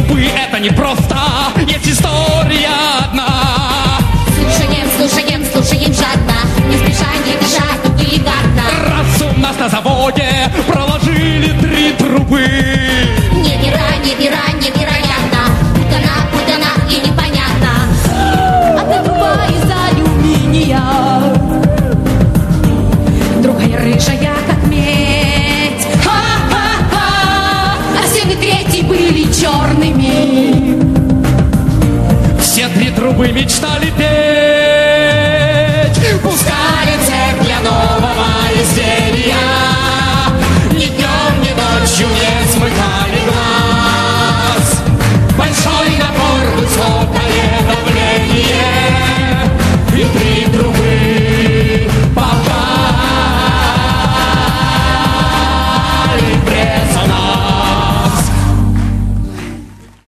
трубы это не просто, есть история одна. Слушаем, слушаем жадно, не спеша, не дыша, но деликатно. Раз у нас на заводе проложили 3 трубы. Невероятно, путана и непонятно. Одна труба из алюминия, другая рыжая, как медь. А все 3 были черными. Все 3 трубы мечтали